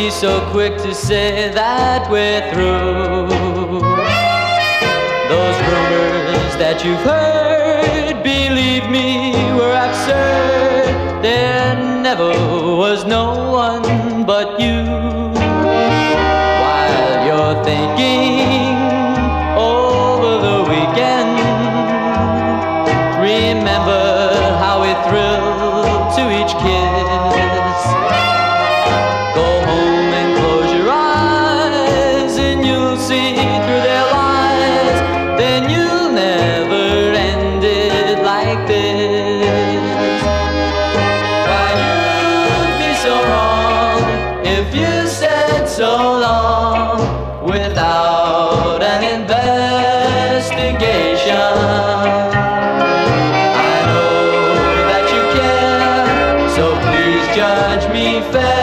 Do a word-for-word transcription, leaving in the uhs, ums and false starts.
be so quick to say that we're through. Those rumors that you've heard, believe me, were absurd. There never was no one but you. While you're thinking over the weekend, remember how we thrilled to each kiss. Go home and close your eyes and you'll see through their lies. Then you'll never end it like this. Why, you'd be so wrong if you said so long without an investigation. I know that you care, so please judge me fair.